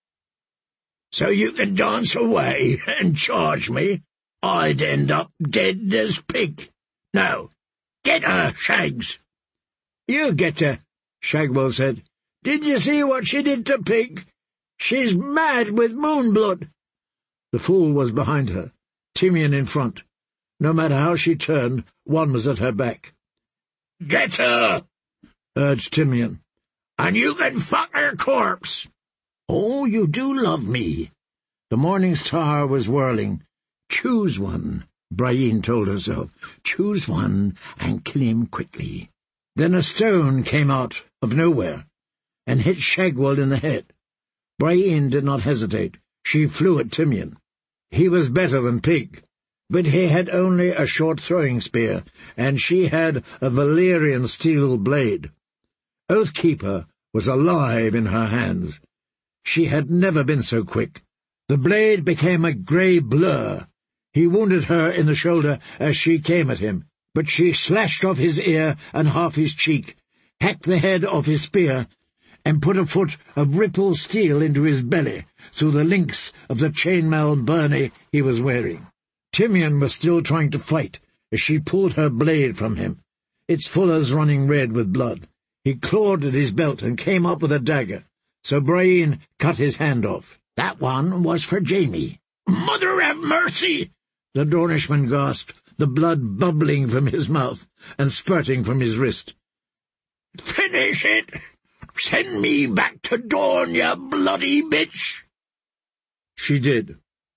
So you can dance away and charge me? I'd end up dead as Pig. Now, get her, Shags. You get her, Shagwell said. Did you see what she did to Pig? She's mad with moonblood. The fool was behind her, Timian in front. No matter how she turned, one was at her back. Get her, urged Timian. And you can fuck her corpse. Oh, you do love me. The morning star was whirling. Choose one, Brian told herself. Choose one and kill him quickly. Then a stone came out of nowhere and hit Shagwell in the head. Brian did not hesitate. She flew at Timian. He was better than Pig. but he had only a short throwing spear, and she had a Valyrian steel blade. Oathkeeper was alive in her hands. She had never been so quick. The blade became a grey blur. He wounded her in the shoulder as she came at him, but she slashed off his ear and half his cheek, hacked the head off his spear, and put a foot of ripple steel into his belly through the links of the chainmail byrnie he was wearing. Timian was still trying to fight as she pulled her blade from him, its fullers running red with blood. He clawed at his belt and came up with a dagger, so Brienne cut his hand off. "That one was for Jamie." "Mother have mercy!" the Dornishman gasped, the blood bubbling from his mouth and spurting from his wrist. "Finish it! Send me back to Dorne, you bloody bitch!" She did.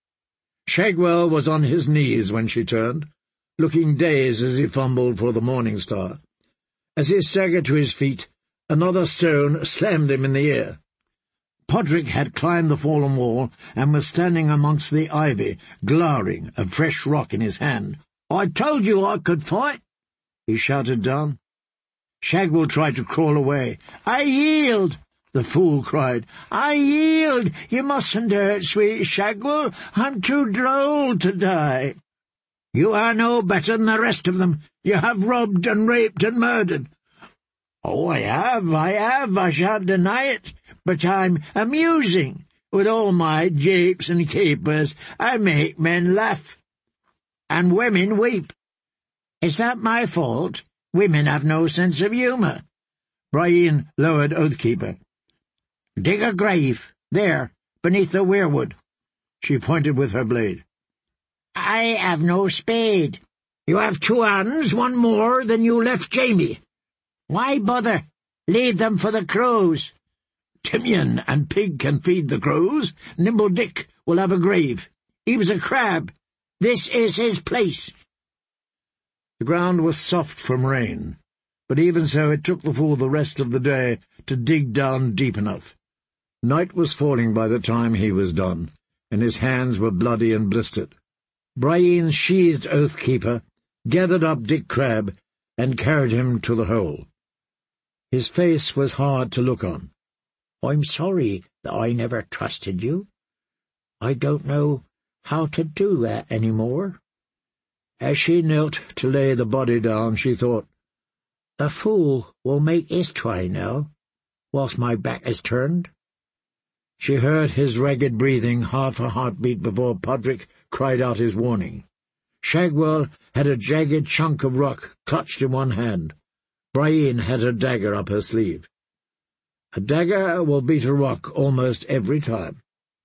Shagwell was on his knees when she turned, looking dazed as he fumbled for the Morning Star. As he staggered to his feet, another stone slammed him in the ear. Podrick had climbed the fallen wall and was standing amongst the ivy, glowering, a fresh rock in his hand. "I told you I could fight," he shouted down. Shagwell tried to crawl away. "I yield," the fool cried. "I yield. You mustn't hurt sweet Shagwell. I'm too droll to die." "You are no better than the rest of them. You have robbed and raped and murdered." "Oh, I have, I shan't deny it. But I'm amusing. With all my japes and capers, I make men laugh. And women weep. Is that my fault? Women have no sense of humour." Brienne lowered Oathkeeper. "Dig a grave, there, beneath the weirwood." She pointed with her blade. "I have no spade." "You have 2 hands, one more than you left Jamie." "Why bother? Leave them for the crows." "Timian and Pig can feed the crows. Nimble Dick will have a grave. He was a crab. This is his place." The ground was soft from rain, but even so it took the fool the rest of the day to dig down deep enough. Night was falling by the time he was done, and his hands were bloody and blistered. Brienne sheathed Oathkeeper, gathered up Dick Crab, and carried him to the hole. His face was hard to look on. "I'm sorry that I never trusted you. I don't know how to do that any more." As she knelt to lay the body down, she thought, "A fool will make his try now, whilst my back is turned." She heard his ragged breathing, half a heartbeat before Podrick cried out his warning. Shagwell had a jagged chunk of rock clutched in one hand. Brienne had a dagger up her sleeve. A dagger will beat a rock almost every time.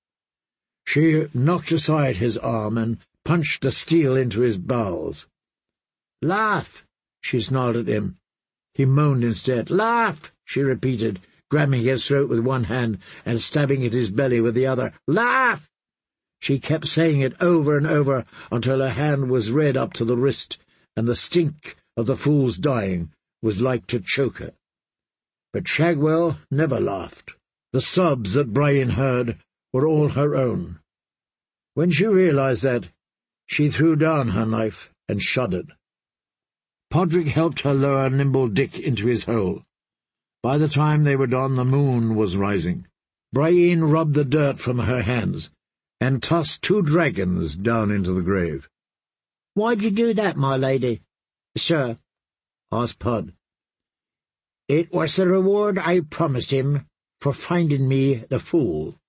She knocked aside his arm and punched the steel into his bowels. "Laugh," she snarled at him. He moaned instead. "Laugh," she repeated, grabbing his throat with one hand and stabbing at his belly with the other. "Laugh!" She kept saying it over and over until her hand was red up to the wrist, and the stink of the fool's dying was like to choke her. But Shagwell never laughed. The sobs that Brian heard were all her own. When she realized that, she threw down her knife and shuddered. Podrick helped her lower Nimble Dick into his hole. By the time they were done, the moon was rising. Brienne rubbed the dirt from her hands and tossed 2 dragons down into the grave. "Why'd you do that, my lady?" "Sir?" asked Pod. "It was the reward I promised him for finding me the fool."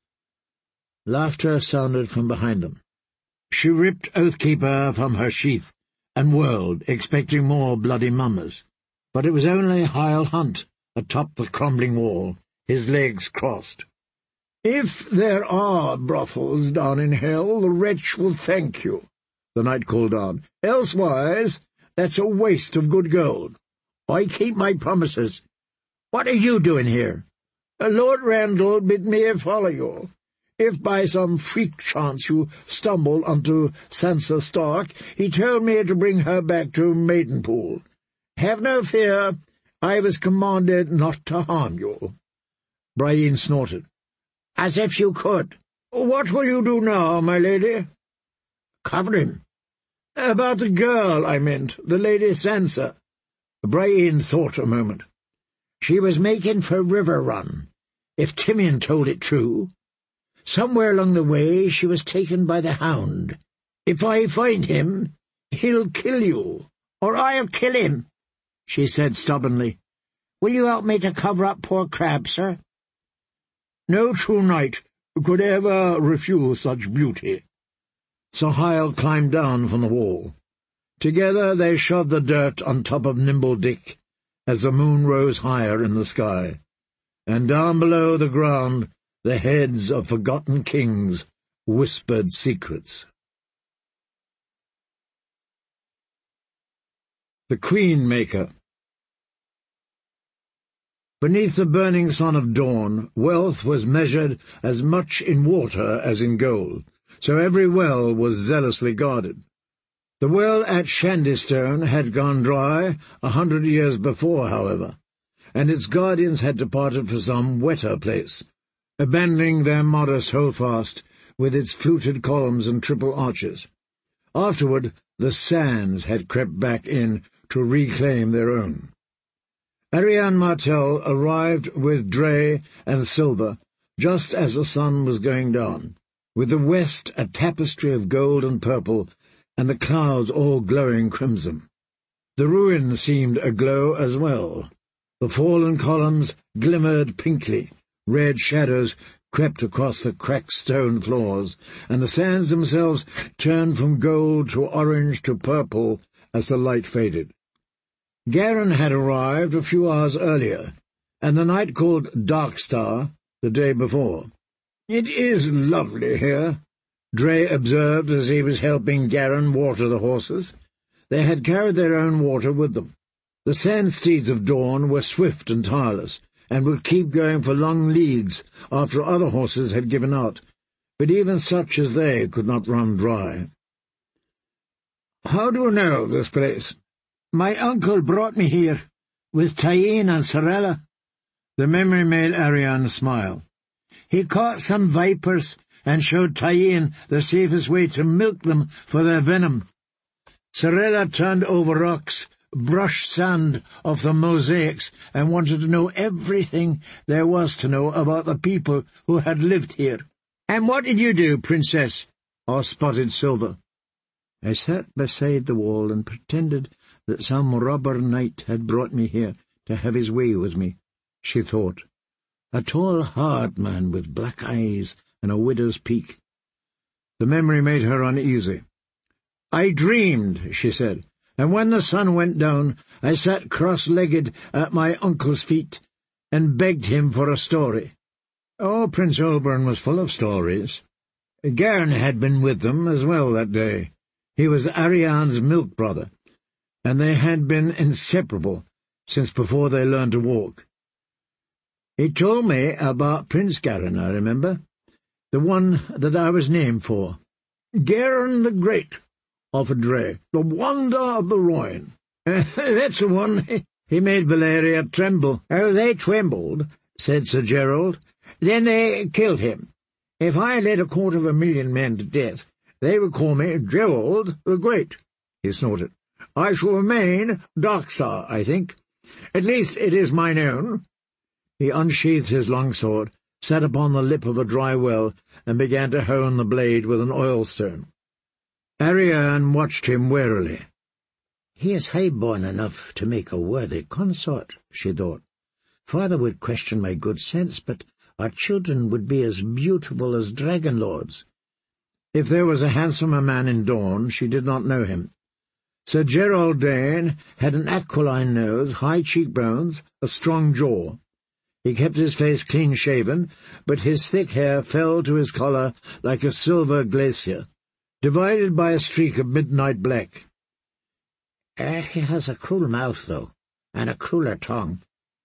Laughter sounded from behind them. She ripped Oathkeeper from her sheath and whirled, expecting more bloody mummers. But it was only Hyle Hunt atop the crumbling wall, his legs crossed. "If there are brothels down in hell, the wretch will thank you," the knight called on. "Elsewise, that's a waste of good gold. I keep my promises. What are you doing here?" "Lord Randall bid me follow you. If by some freak chance you stumble onto Sansa Stark, he told me to bring her back to Maidenpool. Have no fear, I was commanded not to harm you." Brienne snorted. "As if you could." "What will you do now, my lady?" "Cover him. "About the girl, I meant, the Lady Sansa." Brian thought a moment. "She was making for River Run, if Timian told it true. Somewhere along the way she was taken by the Hound. If I find him, he'll kill you, or I'll kill him," she said stubbornly. "Will you help me to cover up poor Crabbe, sir?" "No true knight could ever refuse such beauty." Sir Hyle climbed down from the wall. Together they shoved the dirt on top of Nimble Dick as the moon rose higher in the sky, and down below the ground the heads of forgotten kings whispered secrets. The Queen-Maker. Beneath the burning sun of dawn, wealth was measured as much in water as in gold, so every well was zealously guarded. The well at Shandystone had gone dry 100 years before, however, and its guardians had departed for some wetter place, abandoning their modest holdfast with its fluted columns and triple arches. Afterward, the sands had crept back in to reclaim their own. Ariane Martell arrived with Dre and Silver just as the sun was going down, with the west a tapestry of gold and purple, and the clouds all glowing crimson. The ruin seemed aglow as well. The fallen columns glimmered pinkly, red shadows crept across the cracked stone floors, and the sands themselves turned from gold to orange to purple as the light faded. Garin had arrived a few hours earlier, and the night called Darkstar the day before. "It is lovely here," Dre observed as he was helping Garin water the horses. They had carried their own water with them. The sand steeds of dawn were swift and tireless, and would keep going for long leagues after other horses had given out, but even such as they could not run dry. "How do you know this place?" "My uncle brought me here, with Tyene and Sorella." The memory made Ariane smile. "He caught some vipers and showed Tyene the safest way to milk them for their venom. Sorella turned over rocks, brushed sand off the mosaics, and wanted to know everything there was to know about the people who had lived here." "And what did you do, Princess?" asked Spotted Silver. "I sat beside the wall and pretended that some robber knight had brought me here to have his way with me," she thought. "A tall, hard man with black eyes and a widow's peak." The memory made her uneasy. "I dreamed," she said, "and when the sun went down, I sat cross-legged at my uncle's feet and begged him for a story." Oh, Prince Oberyn was full of stories. Garin had been with them as well that day. He was Ariane's milk brother, and they had been inseparable since before they learned to walk. "He told me about Prince Garin, I remember, the one that I was named for." "Garin the Great," offered Dre, "the wonder of the Rhoyne." "That's the one." He made Valeria tremble. "Oh, they trembled," said Sir Gerald. "Then they killed him. If I led 250,000 men to death, they would call me Gerald the Great." He snorted. "I shall remain Darkstar, I think. At least it is mine own." He unsheathed his longsword, sat upon the lip of a dry well, and began to hone the blade with an oilstone. Ariane watched him warily. "He is high-born enough to make a worthy consort," she thought. "Father would question my good sense, but our children would be as beautiful as dragon-lords." If there was a handsomer man in Dorne, she did not know him. Sir Gerald Dane had an aquiline nose, high cheekbones, a strong jaw. He kept his face clean-shaven, but his thick hair fell to his collar like a silver glacier, divided by a streak of midnight black. He has a cruel mouth, though, and a crueler tongue."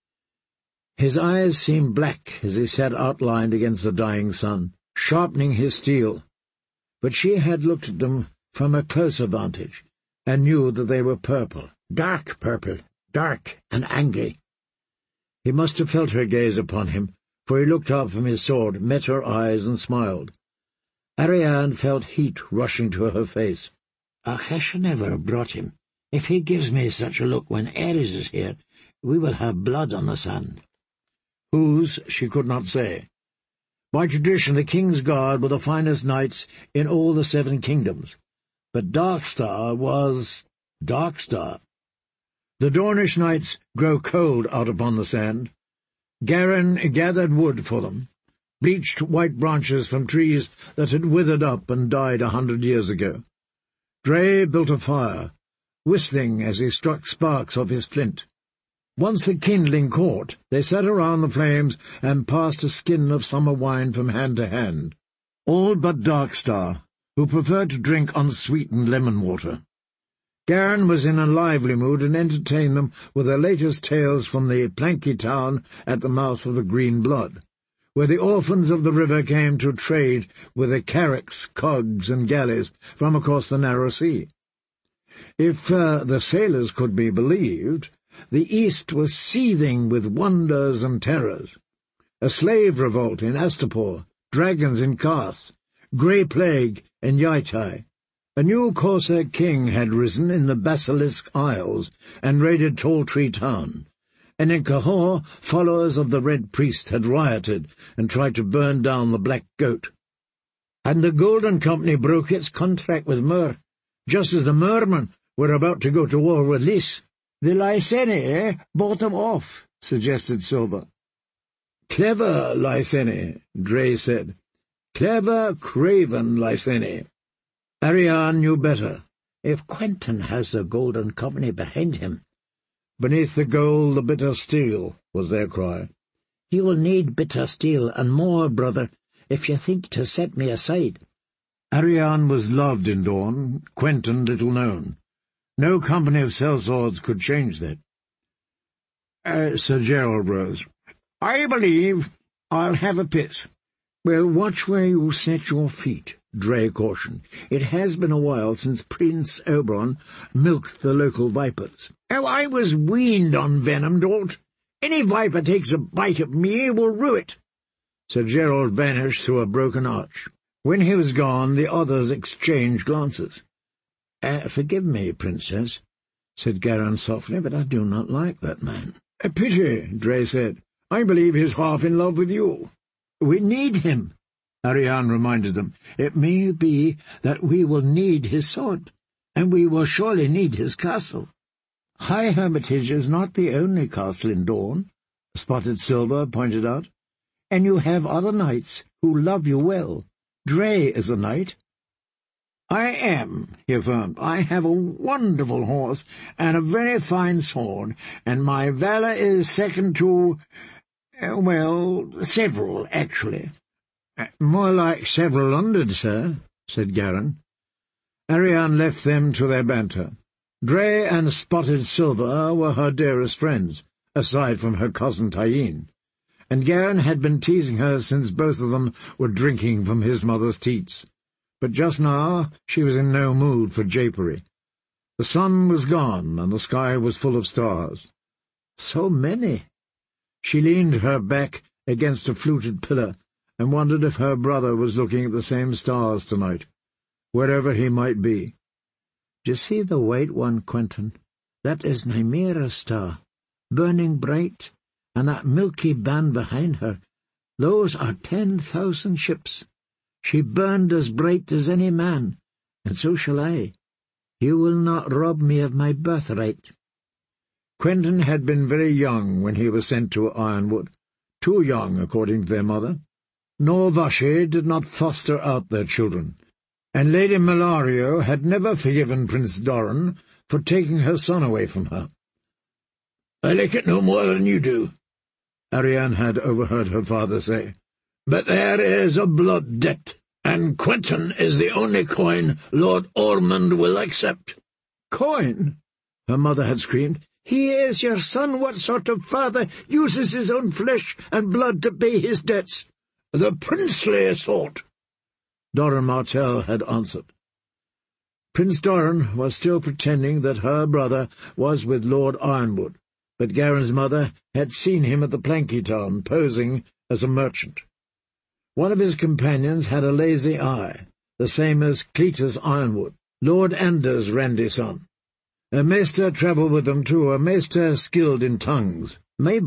His eyes seemed black as he sat outlined against the dying sun, sharpening his steel. But she had looked at them from a closer vantage, and knew that they were purple, dark purple, dark and angry. He must have felt her gaze upon him, for he looked up from his sword, met her eyes, and smiled. Ariane felt heat rushing to her face. Achash never brought him. If he gives me such a look when Ares is here, we will have blood on the sand. Whose, she could not say. By tradition, the king's guard were the finest knights in all the 7 kingdoms, but Darkstar was Darkstar. The Dornish knights grow cold out upon the sand. Garin gathered wood for them, bleached white branches from trees that had withered up and died 100 years ago. Dre built a fire, whistling as he struck sparks off his flint. Once the kindling caught, they sat around the flames and passed a skin of summer wine from hand to hand, all but Darkstar, who preferred to drink unsweetened lemon water. Garin was in a lively mood and entertained them with the latest tales from the Planky town at the mouth of the Green Blood, where the orphans of the river came to trade with the carracks, cogs, and galleys from across the narrow sea. If the sailors could be believed, the East was seething with wonders and terrors. A slave revolt in Astapor, dragons in Karth, grey plague in Yaitai. A new Corsair king had risen in the Basilisk Isles and raided Tall Tree Town, and in Cahor followers of the Red Priest had rioted and tried to burn down the Black Goat. And the Golden Company broke its contract with Myr, just as the Mermen were about to go to war with Lys. The Lyseni bought them off, suggested Silver. Clever Lyseni, Dre said. Clever, craven Lyseni. Ariane knew better. If Quentin has the Golden Company behind him. Beneath the gold, the bitter steel, was their cry. You will need bitter steel and more, brother, if you think to set me aside. Ariane was loved in Dorne, Quentin little known. No company of sellswords could change that. Sir Gerald rose. I believe I'll have a piss. Well, watch where you set your feet, Dre cautioned. It has been a while since Prince Oberon milked the local vipers. Oh, I was weaned on venom, Dort. Any viper takes a bite of me will rue it. Sir Gerald vanished through a broken arch. When he was gone, the others exchanged glances. Forgive me, Princess, said Garin softly, but I do not like that man. A pity, Dre said. I believe he's half in love with you. We need him, Ariane reminded them. It may be that we will need his sword, and we will surely need his castle. High Hermitage is not the only castle in Dorne, Spotted Silver pointed out, and you have other knights who love you well. Dre is a knight. I am, he affirmed. I have a wonderful horse and a very fine sword, and my valour is second to, several, actually. More like several hundred, sir, said Garin. Ariane left them to their banter. Dre and Spotted Silver were her dearest friends, aside from her cousin Tyene, and Garin had been teasing her since both of them were drinking from his mother's teats. But just now she was in no mood for japery. The sun was gone, and the sky was full of stars. So many! She leaned her back against a fluted pillar and wondered if her brother was looking at the same stars tonight, wherever he might be. Do you see the white one, Quentin? That is Nymeera's star, burning bright, and that milky band behind her. Those are 10,000 ships. She burned as bright as any man, and so shall I. You will not rob me of my birthright. Quentin had been very young when he was sent to Ironwood, too young, according to their mother. Nor Vache did not foster out their children, and Lady Malario had never forgiven Prince Doran for taking her son away from her. "I like it no more than you do," Ariane had overheard her father say. "But there is a blood debt, and Quentin is the only coin Lord Ormond will accept." "Coin?" her mother had screamed. "He is your son. What sort of father uses his own flesh and blood to pay his debts?" "The princely sort," Doran Martell had answered. Prince Doran was still pretending that her brother was with Lord Ironwood, but Garen's mother had seen him at the Planky Town, posing as a merchant. One of his companions had a lazy eye, the same as Cletus Ironwood, Lord Anders Randyson. A maester travelled with them too, a maester skilled in tongues. My